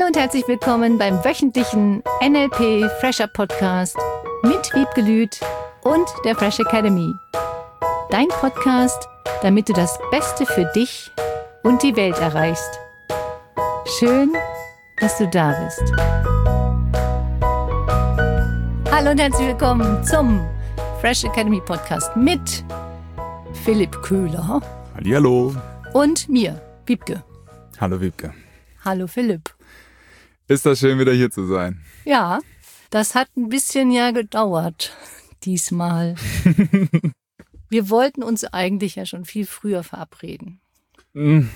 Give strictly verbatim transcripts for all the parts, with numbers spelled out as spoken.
Hallo und herzlich willkommen beim wöchentlichen N L P Fresher Podcast mit Wiebke Lüth und der Fresh Academy. Dein Podcast, damit du das Beste für dich und die Welt erreichst. Schön, dass du da bist. Hallo und herzlich willkommen zum Fresh Academy Podcast mit Philipp Köhler. Hallihallo. Und mir, Wiebke. Hallo Wiebke. Hallo Philipp. Ist das schön, wieder hier zu sein. Ja, das hat ein bisschen ja gedauert, diesmal. Wir wollten uns eigentlich ja schon viel früher verabreden. Mm.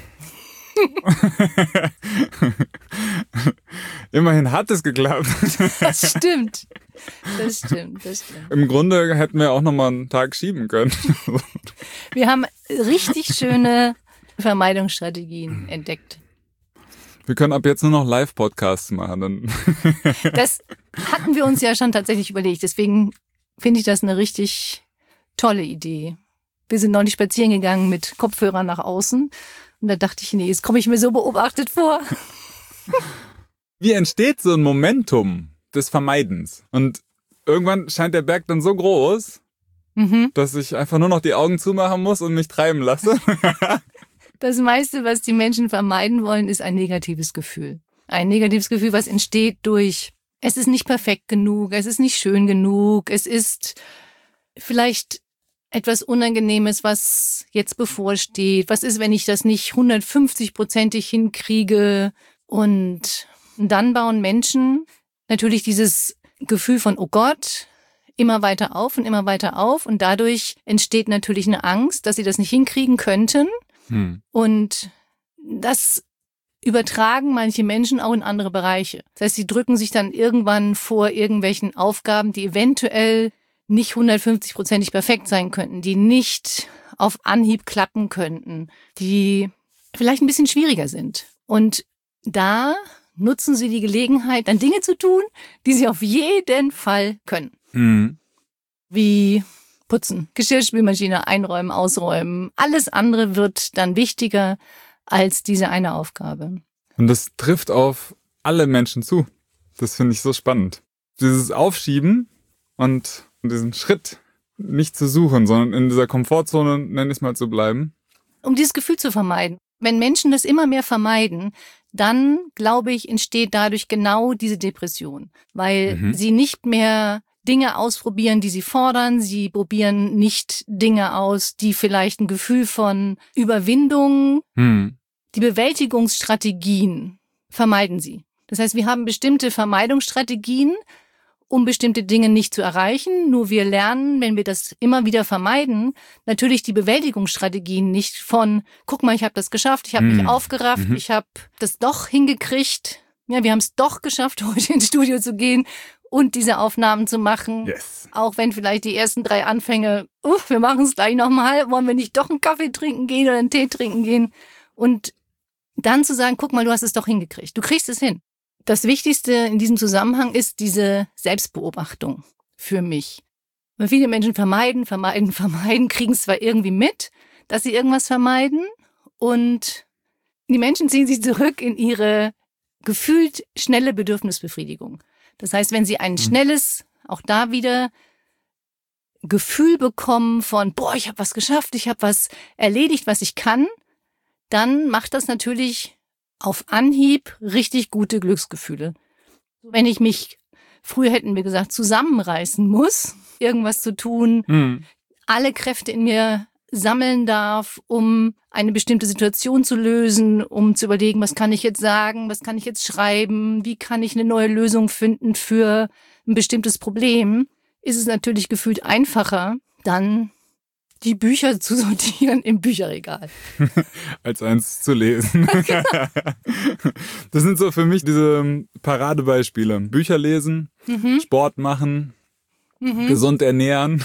Immerhin hat es geklappt. Das stimmt. Das stimmt, das stimmt. Im Grunde hätten wir auch noch mal einen Tag schieben können. Wir haben richtig schöne Vermeidungsstrategien entdeckt. Wir können ab jetzt nur noch Live-Podcasts machen. Dann Das hatten wir uns ja schon tatsächlich überlegt. Deswegen finde ich das eine richtig tolle Idee. Wir sind neulich spazieren gegangen mit Kopfhörern nach außen. Und da dachte ich, nee, jetzt komme ich mir so beobachtet vor. Wie entsteht so ein Momentum des Vermeidens? Und irgendwann scheint der Berg dann so groß, Mhm. dass ich einfach nur noch die Augen zumachen muss und mich treiben lasse. Das meiste, was die Menschen vermeiden wollen, ist ein negatives Gefühl. Ein negatives Gefühl, was entsteht durch, es ist nicht perfekt genug, es ist nicht schön genug, es ist vielleicht etwas Unangenehmes, was jetzt bevorsteht. Was ist, wenn ich das nicht hundertfünfzig-prozentig hinkriege? Und dann bauen Menschen natürlich dieses Gefühl von, oh Gott, immer weiter auf und immer weiter auf. Und dadurch entsteht natürlich eine Angst, dass sie das nicht hinkriegen könnten. Hm. Und das übertragen manche Menschen auch in andere Bereiche. Das heißt, sie drücken sich dann irgendwann vor irgendwelchen Aufgaben, die eventuell nicht hundertfünfzig-prozentig perfekt sein könnten, die nicht auf Anhieb klappen könnten, die vielleicht ein bisschen schwieriger sind. Und da nutzen sie die Gelegenheit, dann Dinge zu tun, die sie auf jeden Fall können. Hm. Wie putzen, Geschirrspülmaschine einräumen, ausräumen. Alles andere wird dann wichtiger als diese eine Aufgabe. Und das trifft auf alle Menschen zu. Das finde ich so spannend. Dieses Aufschieben und diesen Schritt nicht zu suchen, sondern in dieser Komfortzone, nenne ich es mal, zu bleiben. Um dieses Gefühl zu vermeiden. Wenn Menschen das immer mehr vermeiden, dann, glaube ich, entsteht dadurch genau diese Depression. Weil Mhm. sie nicht mehr Dinge ausprobieren, die sie fordern. Sie probieren nicht Dinge aus, die vielleicht ein Gefühl von Überwindung, Hm. die Bewältigungsstrategien vermeiden sie. Das heißt, wir haben bestimmte Vermeidungsstrategien, um bestimmte Dinge nicht zu erreichen. Nur wir lernen, wenn wir das immer wieder vermeiden, natürlich die Bewältigungsstrategien nicht von, guck mal, ich habe das geschafft, ich habe Mhm. mich aufgerafft, Mhm. ich habe das doch hingekriegt. Ja, wir haben es doch geschafft, heute ins Studio zu gehen und diese Aufnahmen zu machen. Yes. Auch wenn vielleicht die ersten drei Anfänge, uff, wir machen es gleich nochmal, wollen wir nicht doch einen Kaffee trinken gehen oder einen Tee trinken gehen? Und dann zu sagen, guck mal, du hast es doch hingekriegt, du kriegst es hin. Das Wichtigste in diesem Zusammenhang ist diese Selbstbeobachtung für mich. Weil viele Menschen vermeiden, vermeiden, vermeiden, kriegen es zwar irgendwie mit, dass sie irgendwas vermeiden und die Menschen ziehen sich zurück in ihre gefühlt schnelle Bedürfnisbefriedigung. Das heißt, wenn sie ein schnelles, auch da wieder Gefühl bekommen von, boah, ich habe was geschafft, ich habe was erledigt, was ich kann, dann macht das natürlich auf Anhieb richtig gute Glücksgefühle. Wenn ich mich, früher hätten wir gesagt, zusammenreißen muss, irgendwas zu tun, Hm. alle Kräfte in mir sammeln darf, um eine bestimmte Situation zu lösen, um zu überlegen, was kann ich jetzt sagen, was kann ich jetzt schreiben, wie kann ich eine neue Lösung finden für ein bestimmtes Problem, ist es natürlich gefühlt einfacher, dann die Bücher zu sortieren im Bücherregal. Als eins zu lesen. Das sind so für mich diese Paradebeispiele. Bücher lesen, Mhm. Sport machen, Mhm. gesund ernähren.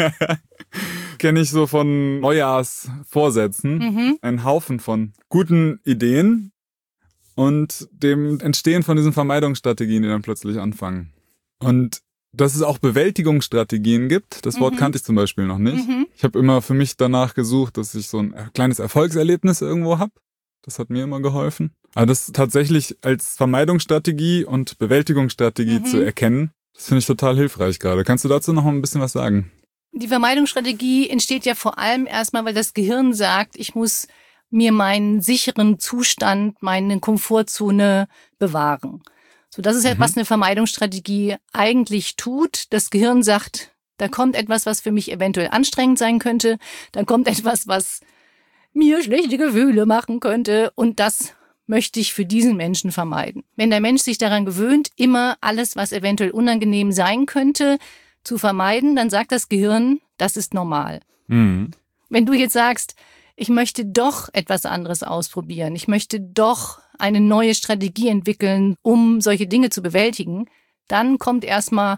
Kenne ich so von Neujahrsvorsätzen. Mhm. Einen Haufen von guten Ideen und dem Entstehen von diesen Vermeidungsstrategien, die dann plötzlich anfangen. Und dass es auch Bewältigungsstrategien gibt, das Wort Mhm. kannte ich zum Beispiel noch nicht. Mhm. Ich habe immer für mich danach gesucht, dass ich so ein kleines Erfolgserlebnis irgendwo habe. Das hat mir immer geholfen. Aber das tatsächlich als Vermeidungsstrategie und Bewältigungsstrategie mhm. zu erkennen, das finde ich total hilfreich gerade. Kannst du dazu noch ein bisschen was sagen? Die Vermeidungsstrategie entsteht ja vor allem erstmal, weil das Gehirn sagt, ich muss mir meinen sicheren Zustand, meine Komfortzone bewahren. So, das ist ja, mhm. was eine Vermeidungsstrategie eigentlich tut. Das Gehirn sagt, da kommt etwas, was für mich eventuell anstrengend sein könnte. Da kommt etwas, was mir schlechte Gefühle machen könnte. Und das möchte ich für diesen Menschen vermeiden. Wenn der Mensch sich daran gewöhnt, immer alles, was eventuell unangenehm sein könnte, zu vermeiden, dann sagt das Gehirn, das ist normal. Mhm. Wenn du jetzt sagst, ich möchte doch etwas anderes ausprobieren, ich möchte doch eine neue Strategie entwickeln, um solche Dinge zu bewältigen, dann kommt erstmal,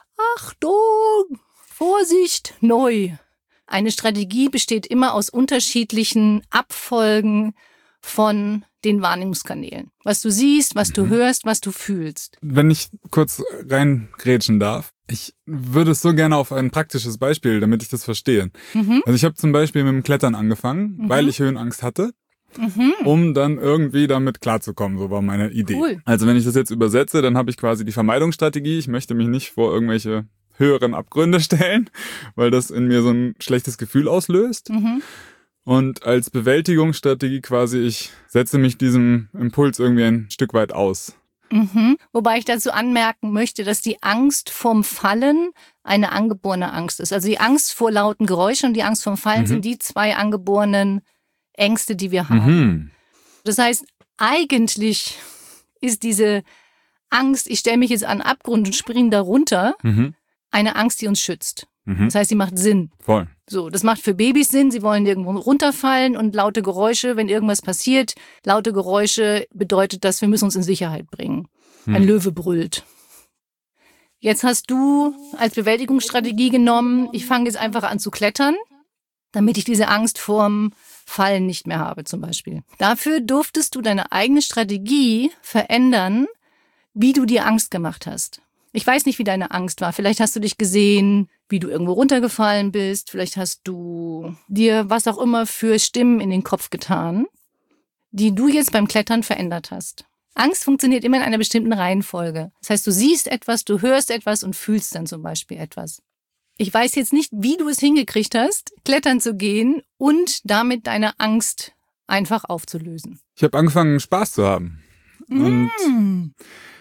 Achtung, Vorsicht, neu. Eine Strategie besteht immer aus unterschiedlichen Abfolgen von den Wahrnehmungskanälen. Was du siehst, was du hörst, was du fühlst. Wenn ich kurz reingrätschen darf, ich würde es so gerne auf ein praktisches Beispiel, damit ich das verstehe. Mhm. Also ich habe zum Beispiel mit dem Klettern angefangen, mhm. weil ich Höhenangst hatte, mhm. um dann irgendwie damit klarzukommen. So war meine Idee. Cool. Also wenn ich das jetzt übersetze, dann habe ich quasi die Vermeidungsstrategie. Ich möchte mich nicht vor irgendwelche höheren Abgründe stellen, weil das in mir so ein schlechtes Gefühl auslöst. Mhm. Und als Bewältigungsstrategie quasi, ich setze mich diesem Impuls irgendwie ein Stück weit aus. Mhm. Wobei ich dazu anmerken möchte, dass die Angst vorm Fallen eine angeborene Angst ist. Also die Angst vor lauten Geräuschen und die Angst vorm Fallen mhm. sind die zwei angeborenen Ängste, die wir haben. Mhm. Das heißt, eigentlich ist diese Angst, ich stelle mich jetzt an den Abgrund und springe da runter, mhm. eine Angst, die uns schützt. Mhm. Das heißt, sie macht Sinn. Voll. So, das macht für Babys Sinn. Sie wollen irgendwo runterfallen und laute Geräusche, wenn irgendwas passiert, laute Geräusche bedeutet das, wir müssen uns in Sicherheit bringen. Mhm. Ein Löwe brüllt. Jetzt hast du als Bewältigungsstrategie genommen, ich fange jetzt einfach an zu klettern, damit ich diese Angst vorm Fallen nicht mehr habe zum Beispiel. Dafür durftest du deine eigene Strategie verändern, wie du dir Angst gemacht hast. Ich weiß nicht, wie deine Angst war. Vielleicht hast du dich gesehen, wie du irgendwo runtergefallen bist. Vielleicht hast du dir was auch immer für Stimmen in den Kopf getan, die du jetzt beim Klettern verändert hast. Angst funktioniert immer in einer bestimmten Reihenfolge. Das heißt, du siehst etwas, du hörst etwas und fühlst dann zum Beispiel etwas. Ich weiß jetzt nicht, wie du es hingekriegt hast, klettern zu gehen und damit deine Angst einfach aufzulösen. Ich habe angefangen, Spaß zu haben. Und mm.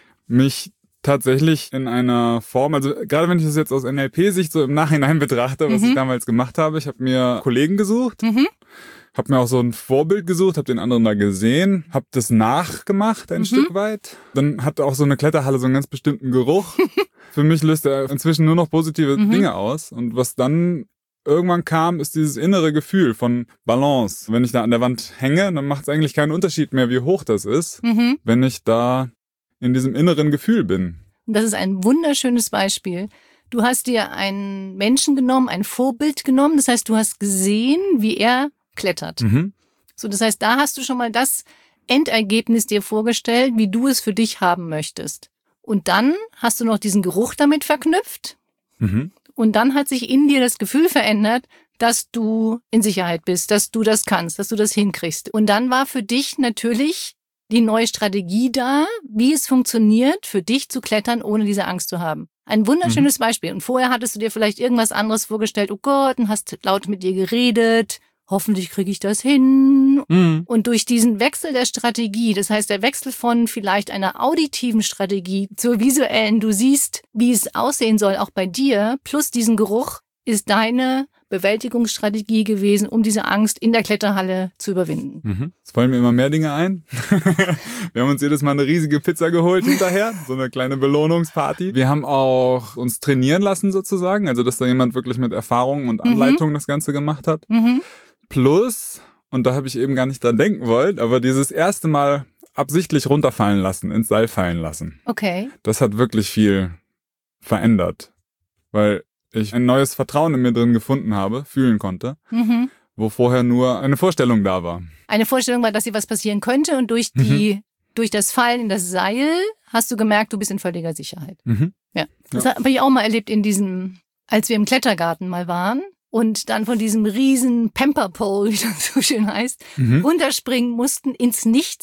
mich tatsächlich in einer Form, also gerade wenn ich das jetzt aus N L P-Sicht so im Nachhinein betrachte, was mhm. ich damals gemacht habe, ich habe mir Kollegen gesucht, mhm. habe mir auch so ein Vorbild gesucht, habe den anderen da gesehen, habe das nachgemacht ein mhm. Stück weit. Dann hatte auch so eine Kletterhalle so einen ganz bestimmten Geruch. Für mich löst er inzwischen nur noch positive mhm. Dinge aus. Und was dann irgendwann kam, ist dieses innere Gefühl von Balance. Wenn ich da an der Wand hänge, dann macht es eigentlich keinen Unterschied mehr, wie hoch das ist, mhm. wenn ich da in diesem inneren Gefühl bin. Das ist ein wunderschönes Beispiel. Du hast dir einen Menschen genommen, ein Vorbild genommen. Das heißt, du hast gesehen, wie er klettert. Mhm. So, das heißt, da hast du schon mal das Endergebnis dir vorgestellt, wie du es für dich haben möchtest. Und dann hast du noch diesen Geruch damit verknüpft. Mhm. Und dann hat sich in dir das Gefühl verändert, dass du in Sicherheit bist, dass du das kannst, dass du das hinkriegst. Und dann war für dich natürlich die neue Strategie da, wie es funktioniert, für dich zu klettern, ohne diese Angst zu haben. Ein wunderschönes mhm. Beispiel. Und vorher hattest du dir vielleicht irgendwas anderes vorgestellt. Oh Gott, und hast laut mit dir geredet. Hoffentlich kriege ich das hin. Mhm. Und durch diesen Wechsel der Strategie, das heißt der Wechsel von vielleicht einer auditiven Strategie zur visuellen, du siehst, wie es aussehen soll, auch bei dir, plus diesen Geruch, ist deine Bewältigungsstrategie gewesen, um diese Angst in der Kletterhalle zu überwinden. Mhm. Es fallen mir immer mehr Dinge ein. Wir haben uns jedes Mal eine riesige Pizza geholt hinterher, so eine kleine Belohnungsparty. Wir haben auch uns trainieren lassen sozusagen, also dass da jemand wirklich mit Erfahrung und Anleitung mhm. das Ganze gemacht hat. Mhm. Plus, und da habe ich eben gar nicht dran denken wollen, aber dieses erste Mal absichtlich runterfallen lassen, ins Seil fallen lassen. Okay. Das hat wirklich viel verändert, weil ich ein neues Vertrauen in mir drin gefunden habe, fühlen konnte, mhm. wo vorher nur eine Vorstellung da war. Eine Vorstellung war, dass dir was passieren könnte und durch die, mhm. durch das Fallen in das Seil hast du gemerkt, du bist in völliger Sicherheit. Mhm. Ja. Das ja. habe ich auch mal erlebt in diesem, als wir im Klettergarten mal waren und dann von diesem riesen Pamper Pole, wie das so schön heißt, mhm. runterspringen mussten ins Nichts.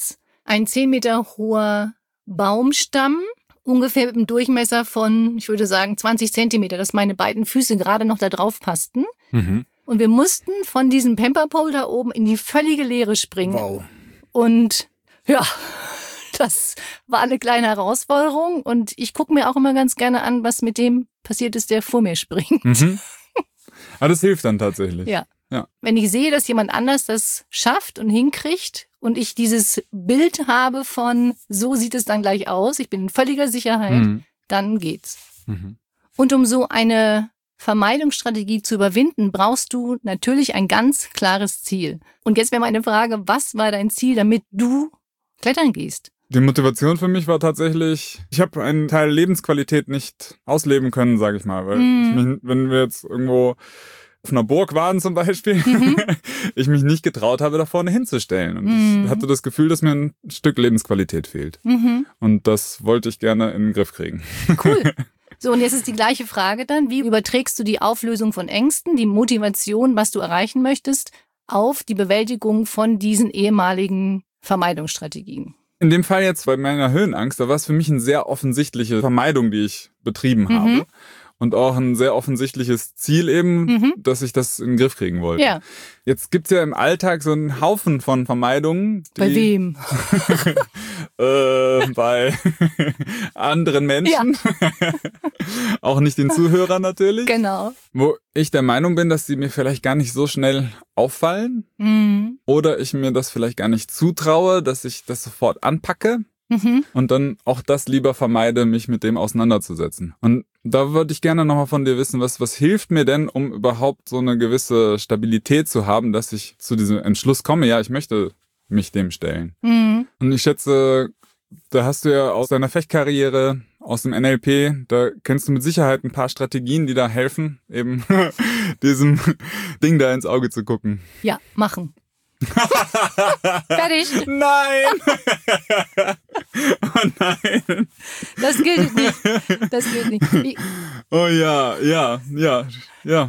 ein zehn Meter hoher Baumstamm, ungefähr mit einem Durchmesser von, ich würde sagen, zwanzig Zentimeter, dass meine beiden Füße gerade noch da drauf passten. Mhm. Und wir mussten von diesem Pamperpole da oben in die völlige Leere springen. Wow. Und ja, das war eine kleine Herausforderung. Und ich gucke mir auch immer ganz gerne an, was mit dem passiert ist, der vor mir springt. Mhm. Aber das hilft dann tatsächlich. Ja. Ja. Wenn ich sehe, dass jemand anders das schafft und hinkriegt und ich dieses Bild habe von, so sieht es dann gleich aus, ich bin in völliger Sicherheit, Mhm. dann geht's. Mhm. Und um so eine Vermeidungsstrategie zu überwinden, brauchst du natürlich ein ganz klares Ziel. Und jetzt wäre meine Frage, was war dein Ziel, damit du klettern gehst? Die Motivation für mich war tatsächlich, ich habe einen Teil Lebensqualität nicht ausleben können, sage ich mal. Weil Mhm. ich mich, wenn wir jetzt irgendwo auf einer Burg waren zum Beispiel, Mhm. ich mich nicht getraut habe, da vorne hinzustellen. Und Mhm. ich hatte das Gefühl, dass mir ein Stück Lebensqualität fehlt. Mhm. Und das wollte ich gerne in den Griff kriegen. Cool. So, und jetzt ist die gleiche Frage dann, wie überträgst du die Auflösung von Ängsten, die Motivation, was du erreichen möchtest, auf die Bewältigung von diesen ehemaligen Vermeidungsstrategien? In dem Fall jetzt bei meiner Höhenangst, da war es für mich eine sehr offensichtliche Vermeidung, die ich betrieben Mhm. habe. Und auch ein sehr offensichtliches Ziel eben, Mhm. dass ich das in den Griff kriegen wollte. Ja. Jetzt gibt's ja im Alltag so einen Haufen von Vermeidungen. Die, Bei wem? äh, bei anderen Menschen. Auch nicht den Zuhörern natürlich. Genau. Wo ich der Meinung bin, dass die mir vielleicht gar nicht so schnell auffallen. Mhm. Oder ich mir das vielleicht gar nicht zutraue, dass ich das sofort anpacke. Mhm. Und dann auch das lieber vermeide, mich mit dem auseinanderzusetzen. Und da würde ich gerne nochmal von dir wissen, was, was hilft mir denn, um überhaupt so eine gewisse Stabilität zu haben, dass ich zu diesem Entschluss komme, ja, ich möchte mich dem stellen. Mhm. Und ich schätze, da hast du ja aus deiner Fechtkarriere, aus dem N L P, da kennst du mit Sicherheit ein paar Strategien, die da helfen, eben diesem Ding da ins Auge zu gucken. Ja, machen. Fertig. Nein! Oh nein! Das gilt nicht. Das gilt nicht. Ich, Oh ja, ja, ja, ja.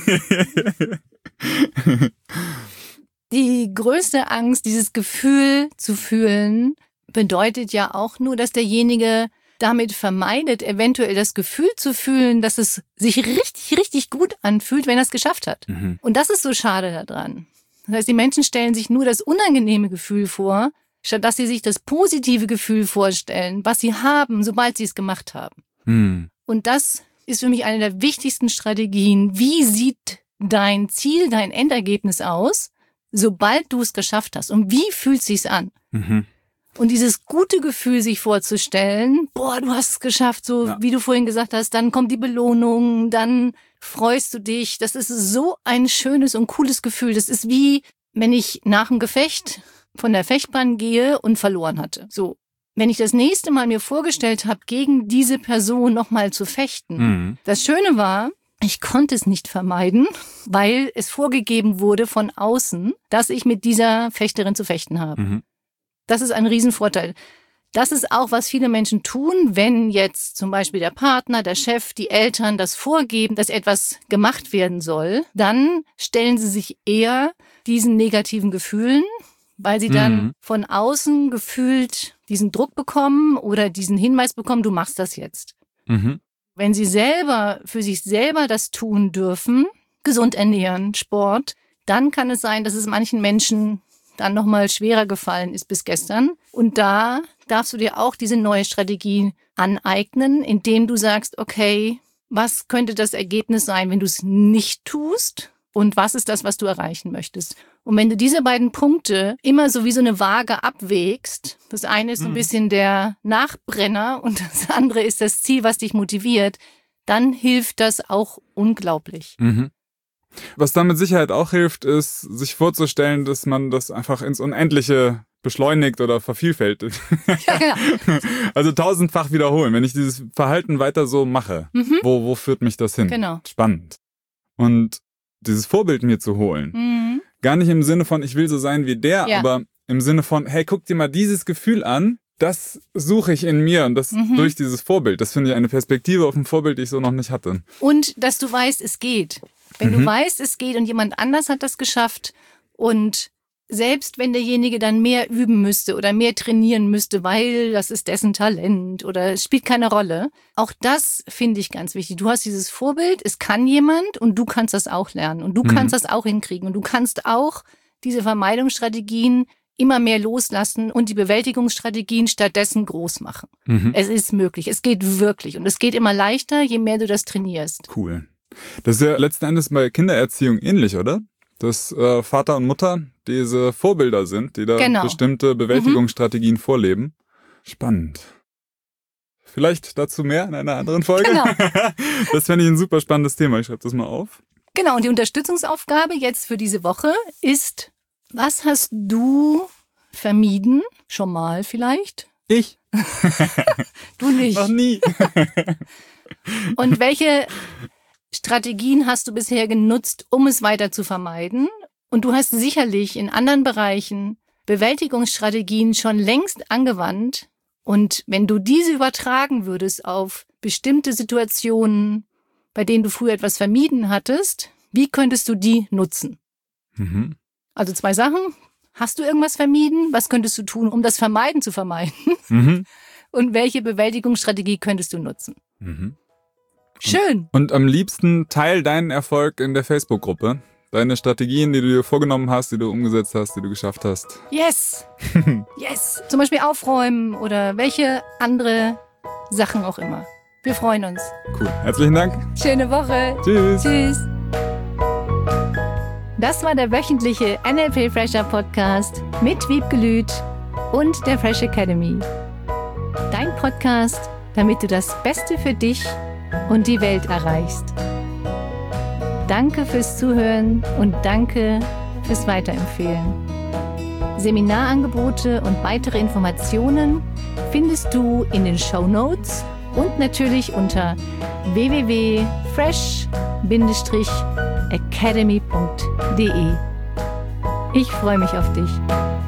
Die größte Angst, dieses Gefühl zu fühlen, bedeutet ja auch nur, dass derjenige damit vermeidet, eventuell das Gefühl zu fühlen, dass es sich richtig, richtig gut anfühlt, wenn er es geschafft hat. Mhm. Und das ist so schade daran. Das heißt, die Menschen stellen sich nur das unangenehme Gefühl vor, statt dass sie sich das positive Gefühl vorstellen, was sie haben, sobald sie es gemacht haben. Hm. Und das ist für mich eine der wichtigsten Strategien. Wie sieht dein Ziel, dein Endergebnis aus, sobald du es geschafft hast? Und wie fühlt es sich an? Mhm. Und dieses gute Gefühl sich vorzustellen, boah, du hast es geschafft, so Ja. wie du vorhin gesagt hast, dann kommt die Belohnung, dann freust du dich. Das ist so ein schönes und cooles Gefühl. Das ist wie, wenn ich nach dem Gefecht von der Fechtbahn gehe und verloren hatte. So, wenn ich das nächste Mal mir vorgestellt habe, gegen diese Person nochmal zu fechten. Mhm. Das Schöne war, ich konnte es nicht vermeiden, weil es vorgegeben wurde von außen, dass ich mit dieser Fechterin zu fechten habe. Mhm. Das ist ein Riesenvorteil. Das ist auch, was viele Menschen tun, wenn jetzt zum Beispiel der Partner, der Chef, die Eltern das vorgeben, dass etwas gemacht werden soll, dann stellen sie sich eher diesen negativen Gefühlen, weil sie dann Mhm. von außen gefühlt diesen Druck bekommen oder diesen Hinweis bekommen, du machst das jetzt. Mhm. Wenn sie selber für sich selber das tun dürfen, gesund ernähren, Sport, dann kann es sein, dass es manchen Menschen dann nochmal schwerer gefallen ist bis gestern. Und da darfst du dir auch diese neue Strategie aneignen, indem du sagst, okay, was könnte das Ergebnis sein, wenn du es nicht tust? Und was ist das, was du erreichen möchtest? Und wenn du diese beiden Punkte immer so wie so eine Waage abwägst, das eine ist so ein Mhm. bisschen der Nachbrenner und das andere ist das Ziel, was dich motiviert, dann hilft das auch unglaublich. Mhm. Was da mit Sicherheit auch hilft, ist, sich vorzustellen, dass man das einfach ins Unendliche beschleunigt oder vervielfältigt. Ja, genau. Also tausendfach wiederholen. Wenn ich dieses Verhalten weiter so mache, Mhm. wo, wo führt mich das hin? Genau. Spannend. Und dieses Vorbild mir zu holen, Mhm. gar nicht im Sinne von, ich will so sein wie der, Ja. aber im Sinne von, hey, guck dir mal dieses Gefühl an, das suche ich in mir und das Mhm. durch dieses Vorbild. Das finde ich eine Perspektive auf ein Vorbild, die ich so noch nicht hatte. Und dass du weißt, es geht. Wenn Mhm. du weißt, es geht und jemand anders hat das geschafft und selbst wenn derjenige dann mehr üben müsste oder mehr trainieren müsste, weil das ist dessen Talent oder es spielt keine Rolle. Auch das finde ich ganz wichtig. Du hast dieses Vorbild, es kann jemand und du kannst das auch lernen und du mhm. kannst das auch hinkriegen und du kannst auch diese Vermeidungsstrategien immer mehr loslassen und die Bewältigungsstrategien stattdessen groß machen. Mhm. Es ist möglich, es geht wirklich und es geht immer leichter, je mehr du das trainierst. Cool. Das ist ja letzten Endes bei Kindererziehung ähnlich, oder? Dass äh, Vater und Mutter diese Vorbilder sind, die da genau. bestimmte Bewältigungsstrategien mhm. vorleben. Spannend. Vielleicht dazu mehr in einer anderen Folge. Genau. Das fände ich ein super spannendes Thema. Ich schreibe das mal auf. Genau, und die Unterstützungsaufgabe jetzt für diese Woche ist, was hast du vermieden? Schon mal vielleicht? Ich? Du nicht. Noch nie. Und welche Strategien hast du bisher genutzt, um es weiter zu vermeiden? Und du hast sicherlich in anderen Bereichen Bewältigungsstrategien schon längst angewandt. Und wenn du diese übertragen würdest auf bestimmte Situationen, bei denen du früher etwas vermieden hattest, wie könntest du die nutzen? Mhm. Also zwei Sachen. Hast du irgendwas vermieden? Was könntest du tun, um das Vermeiden zu vermeiden? Mhm. Und welche Bewältigungsstrategie könntest du nutzen? Mhm. Schön. Und, und am liebsten teil deinen Erfolg in der Facebook-Gruppe. Deine Strategien, die du dir vorgenommen hast, die du umgesetzt hast, die du geschafft hast. Yes. Yes. Zum Beispiel aufräumen oder welche andere Sachen auch immer. Wir freuen uns. Cool. Herzlichen Dank. Schöne Woche. Tschüss. Tschüss. Das war der wöchentliche N L P Fresher Podcast mit Wiebke Lüth und der Fresh Academy. Dein Podcast, damit du das Beste für dich und die Welt erreichst. Danke fürs Zuhören und danke fürs Weiterempfehlen. Seminarangebote und weitere Informationen findest du in den Shownotes und natürlich unter w w w punkt fresh academy punkt d e. Ich freue mich auf dich.